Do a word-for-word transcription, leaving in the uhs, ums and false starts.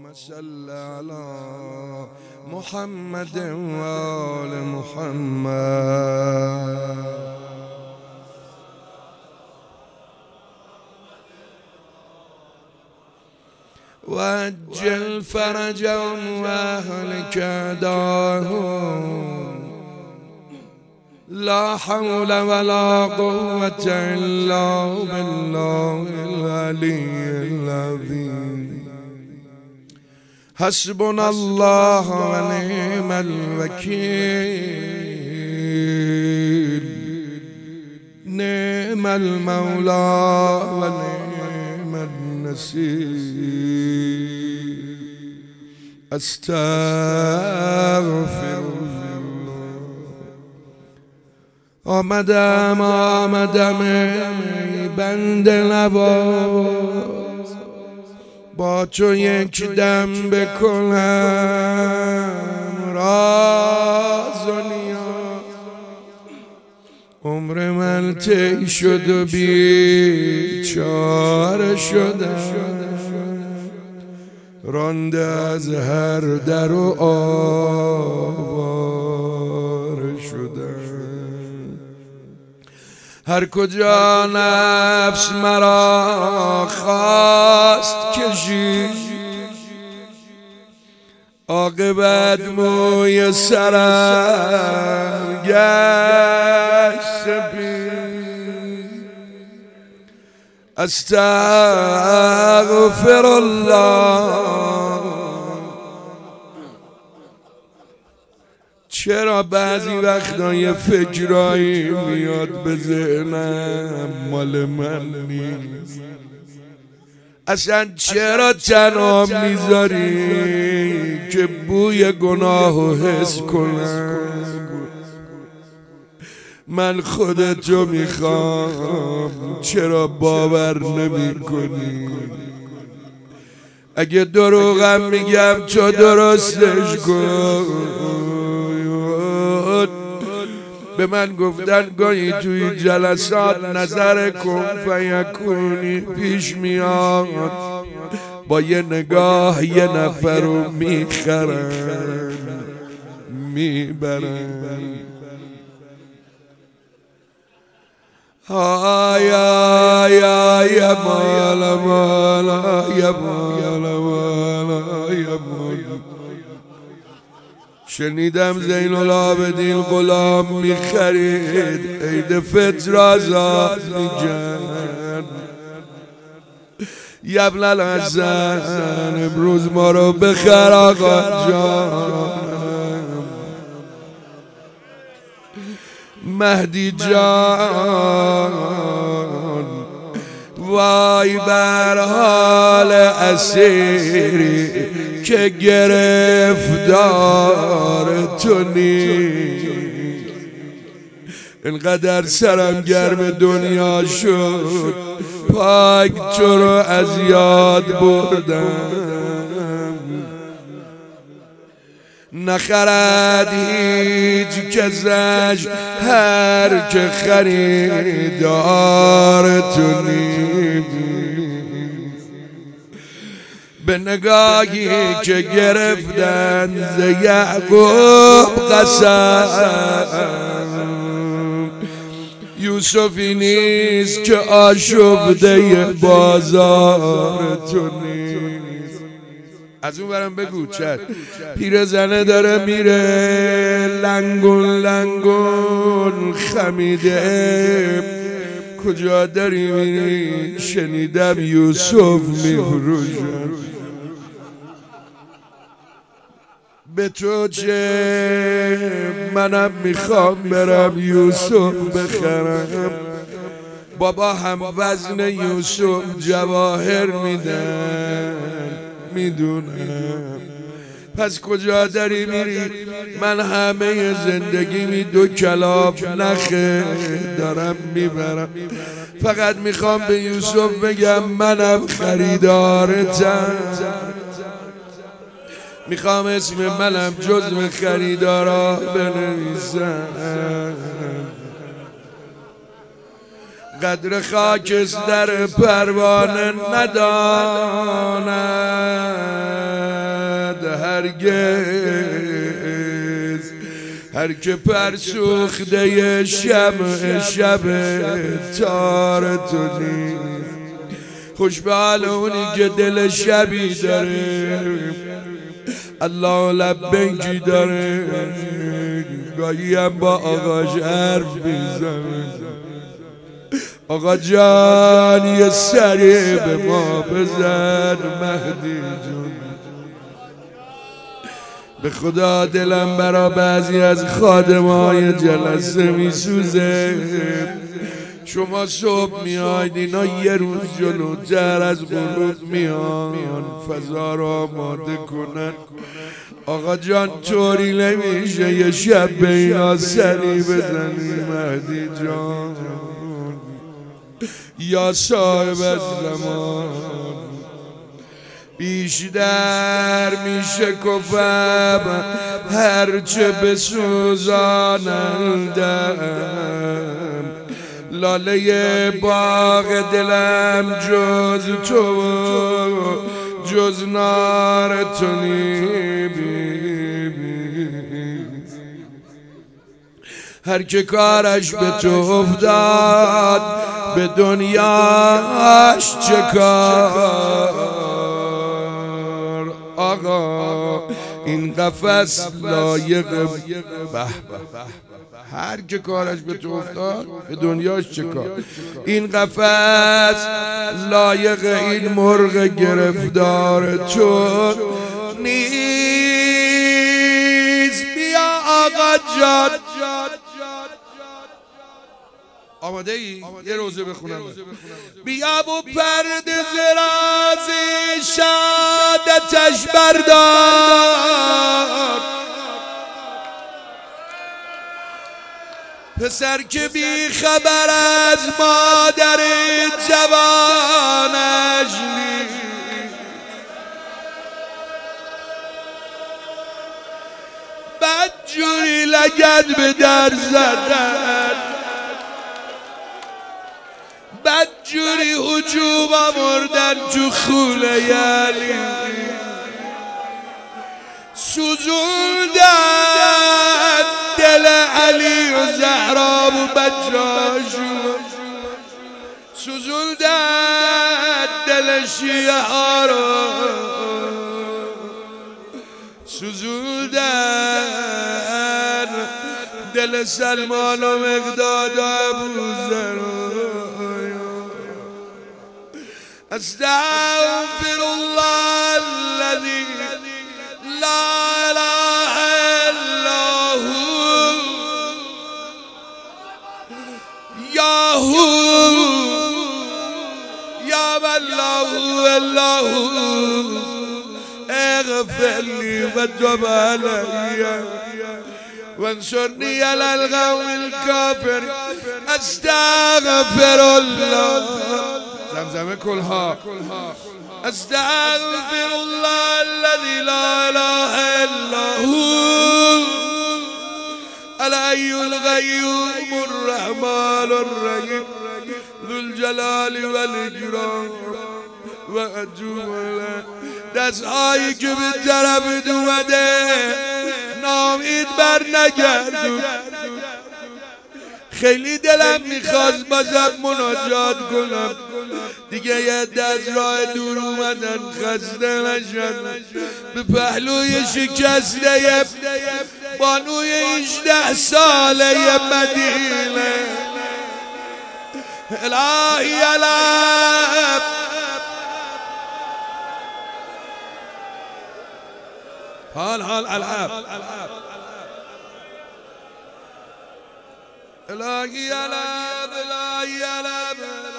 صل على محمد وآل محمد. وعجل فرجهم واهلك داهم، لا حول ولا قوة إلا بالله العلي العظيم. حسبنا الله ونعم الوكيل، نعم المولى ونعم النصير. استغفر الله. آمدم آمدم ای بنده نواز، با تو یک دم بکنم راز و نیاز. عمر من طی شد و بیچاره شدم، رانده از هر در و آواره شدم. هر کجا نفس مرا خواست کشید، عاقبت موی سرم گشت سپید. استغفر الله. چرا بعضی وقتا یه فکرایی میاد به ذهنم مال من نیست؟ اصلا چرا تنها میذاری که بوی گناهو حس کنم؟ من خودتو میخوام، چرا باور نمی کنی؟ اگه دروغم میگم تو درستش کن. به من گفتن گاهی توی جلسات نظر کن فیکونی پیش میاد، با یه نگاه یه نفر رو میخرن میبرن. آی آی آی مالا مالا یا مالا مالا یا مالا. شنیدم زین العابدین غلام میخرید، عید فطر آزاد میکرد. ابن الحسن امروز ما رو بخر آقا جانم. مهدی جان وای بر حال اسیری که گرفتار تو نیست. اینقدر سرم گرم دنیا شد، پاک تو رو از یاد بردم. نخرد هیچ کسش هر که خریدار تو نیست. به نگاهی که گرفتن ز یعقوب قسم، یوسفی نیست که آشفته بازار تو نیست. از اون برم بگو چد پیرزنه داره میره، لنگون لنگون خمیده. کجا داری میری؟ شنیدم یوسف میفروشن. به تو چه؟ منم میخوام برم یوسف بخرم. بابا هم وزن یوسف جواهر میدن، میدونم. پس کجا داری میری؟ من همه زندگیمی دو کلاف نخه دارم میبرم. فقط میخوام به یوسف بگم منم خریدارتم. میخوام اسم منم جزو خریدارا بنویسم. قدر خاکس در پروانه ندانم، هرگز. هر که پر سوخته شمع شب تار تو نیست، خوش به حال اونی که دل شبی داره، الله لبیکی داره، گاهی هم با آقاش حرف میزنه. آقا جان یه سری به ما بزن مهدی جون. به خدا دلم برا بعضی از خادمای جلسه میسوزه. شما صبح میاید اینا یه روز جلوتر از غروب میان فضا رو آماده کنن. آقا جان طوری نمیشه یه شب به اینا سری بزنی مهدی جان یا صاحب زمان. بیشتر میشه کفم هرچه بسوزانندم، لاله باغ دلم جز تو جز نار تو نیست. هر که کارش به تو افتاد به دنیاش چه کار. آقا این قفس لایق به هر که کارش به تو افتاد به دنیاش چه کار. این قفس لایق این مرغ گرفتار تو نیست. بیا آقا جان. آماده ای؟ یه روزه بخونم. بیا و پرده زراز شادتش بردار، پسر که بی خبر از مادر جوانش نیست. بدجوری لگد به در زدن، بدجوری هجوم آوردن تو خوله یلی، سوزوندن دل علی و زهرا و بچه‌هاشون، سوزوندن دل شیعه ها رو، سوزوندن دل سلمان و مقداد و ابوذر. استغفر الله الذي لا اله الا هو يا هو يا من لا هو الا هو اغفر لي وتب علي وانصرني على القوم الكافر. استغفر الله زمزمه كلها. استغفر الله الذي لا اله الا هو الحي القيوم الرحمن الرحيم ذو الجلال والاكرام و اتوب الیه. دستهایی که به طرف اومده نامید بر نگردون. خیلی دلم میخواست بازم مناجات کنم دیگه، یه دست راه دور اومدن خسته نشن. به پهلوی شکسته بانوی هجده ساله مدینه الهی علم حال حال العب الهی علم الهی علم